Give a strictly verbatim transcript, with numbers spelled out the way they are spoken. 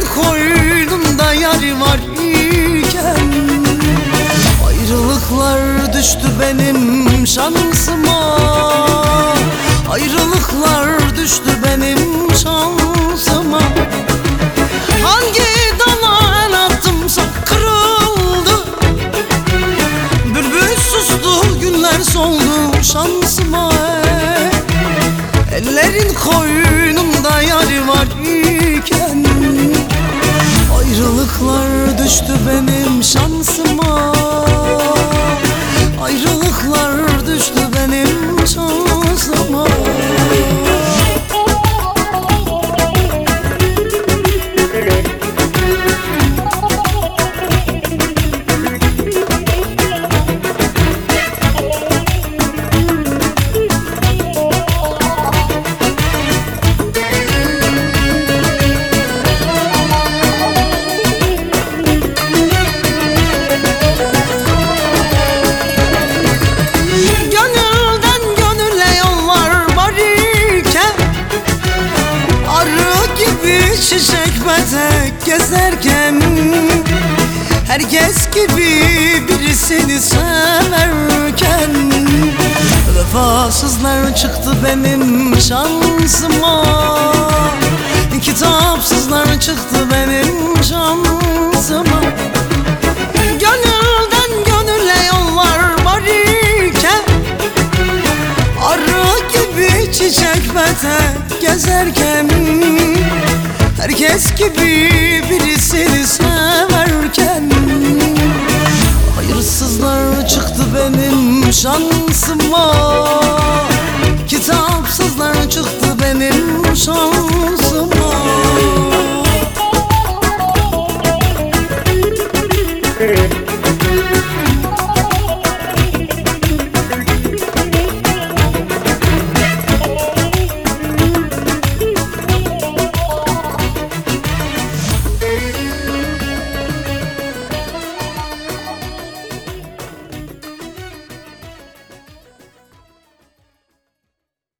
Ellerin koynunda yar var iken ayrılıklar düştü benim şansıma. Ayrılıklar düştü benim şansıma. Hangi dala el attımsa kırıldı. Bülbül sustu, güller soldu şansıma. Ellerin koynunda yar var iken ayrılıklar düştü benim şansıma. Ayrılıklar düştü benim şansıma. Çiçek petek gezerken herkes gibi birisini severken vefasızlar çıktı benim şansıma. Kitapsızlar çıktı benim şansıma. Gönülden gönüle yollar var iken arı gibi çiçek petek gezerken herkes gibi